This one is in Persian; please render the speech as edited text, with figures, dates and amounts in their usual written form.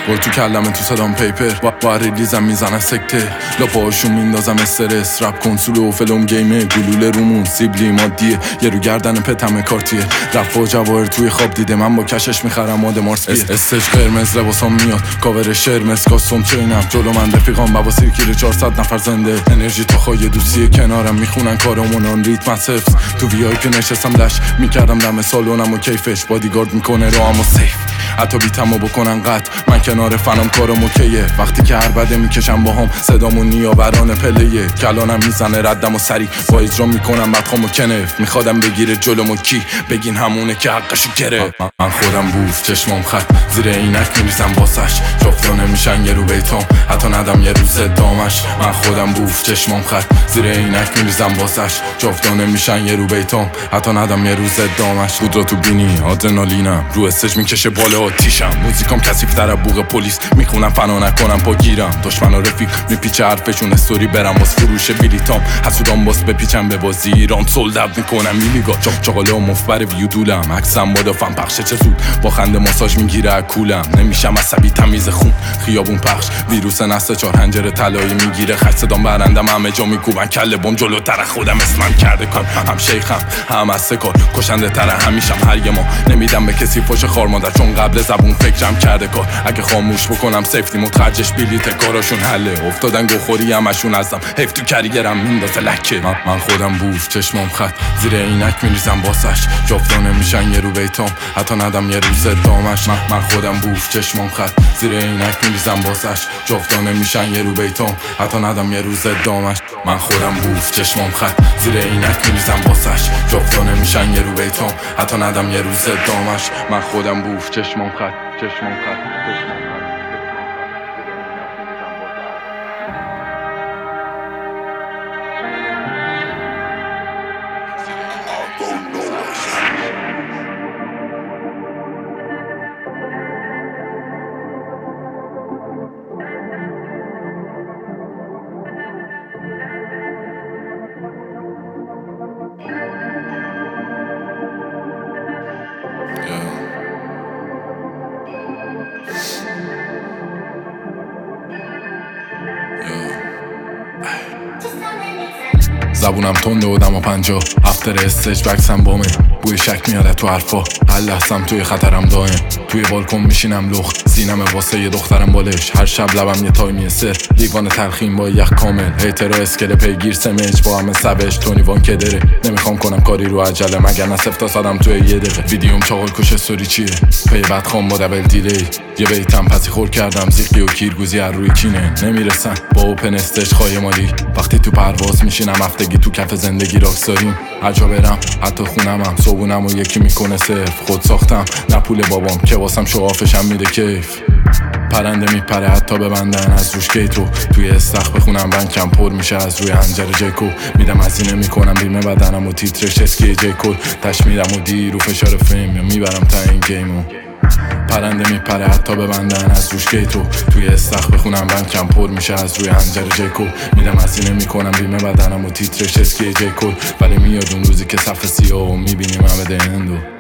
برو تو کلمه تو صدام پیپر با ریلیزم میزنن سکته لاپاشون میندازم استرس رپ کنسول و فلم گیمه گلوله رومون سیبلی مادیه یه رو گردن پتم کارتیه رپ و جواهر توی خواب دیده من با کشش میخرم ماد مارس بیه استش قرمز لباسام میاد کاور شرمز کاستوم چینم جلو من رفیقام بابا سیرکیر 400 نفر زنده انرژی تا خواهی دوستی کنارم میخونن کارمون آن ریتم سفت تو وی آی پی نشستم دش میکردم دم سالونم و کیفش بادیگارد میکنه رو اما سیف حتی بیتمو بکنن قط من کنار فنم کارم اوکیه وقتی که هر بده میکشم باهام صدامون نیاوران پلیه کلانم میزنه ردم و سری با اجرا میکنم بدخوام و کنف میخوادم بگیره جلومو کی بگین همونه که حقشو گرفت من خودم بوف چشمام خط زیر عینک میریزم واسش جفتانه میشن یه رو بیتام حتی ندم یه روز دامش من خودم بوف چشمام خط زیر عینک میریزم واسش جفتانه میشن یه رو بیتام حتی ندم یه روز دامش بود رو تو بینی آدرنالینم رو استج میکشه بالا آتیشم موزیکام کثیف‌تر از بوق پلیس میخونم فنا نکنم پا گیرم دشمن و رفیق میپیچه حرفشون استوری برم واس فروش بلیتام حسودام باس بپیچم به بازی ایران سولد اوت میکنم میلیگا چاقاله و مفبر ویو دولم عکسم بادافم پخشه چه زود با خنده ماساژ میگیره کولم نمیشم عصبی تمیز خون خیابون پخش ویروس نسل 4 حنجره طلایی میگیره خش صدام برندم همه جا میکوبن کله بم جلوتر خودم اسمم کرده کار هم شیخم هم از کار کشنده تر همیشم هر یه ما نمیدم به کسی فوش خار مادر چون قبل زبون فکرم کرده کار اگه خاموش بکنم سیفتی متخرجش بلیت کاراشون حله افتادن گوخوری همشون ازم حیف تو کریرم میندازه لکه من خودم بوف چشمام خط زیر عینک میریزم واسش جفتانه میشن یه رو بیتام حتی ندم یه روز دامش من خودم بوف چشمام خط زیر عینک میریزم واسش جفتانه میشن یه رو بیتام حتی ندم یه روز دامش من خودم بوف چشمام خط زیر عینک میریزم واسش جفتانه میشن یه رو بیتام حتی ندم یه روز دامش من خودم بوف چشمام خط چشمام خط زبونم تنده و دم و 50 افتر استیج بکسم بامه بوی شک میاد تو حرفا هر لحظم توی خطرم دایم توی بالکن میشینم لخت سینم واسه یه دخترم بالش هر شب لبم یه تایمی سر لیوان تلخیم با یخ کامل هیترا اسکله پیگیر سمج با همه سبش تونیوان که داره نمیخوام کنم کاری رو عجله مگر نصف تا صدم توی یه دقیقه ویدیوم چاقل کش استوری چیه پی بدخوام با دبل دیلی یه بیتم پسی خور کردم زیقی و کیرگوزی هر روی کینه نمیرسن با اوپن استیج خواهی مالی وقتی تو پرواز میشینم هفتگی تو کف زندگی راکستاریم هر جا برم حتی خونمم صبونم و یکی میکنه صرف خود ساختم نه پول بابام که واسم شوافشم میده کیف پرنده میپره حتی ببندن از روش گیتو توی استخ بخونم بنکم پر میشه از روی حنجره جیکو میدم هزینه میکنم بیمه بدنم و تیترش اسکی جیکل تش میرم و دی رو فشار فیم یا میبرم تا این گیمو پرنده میپره حتی ببندن از روش گیتو توی استخ بخونم بنکم پر میشه از روی حنجره جیکو میدم هزینه میکنم بیمه بدنم و تیترش اسکی جیکل ولی میاد اون روزی که صف سیاه و میبینیم همه دهندو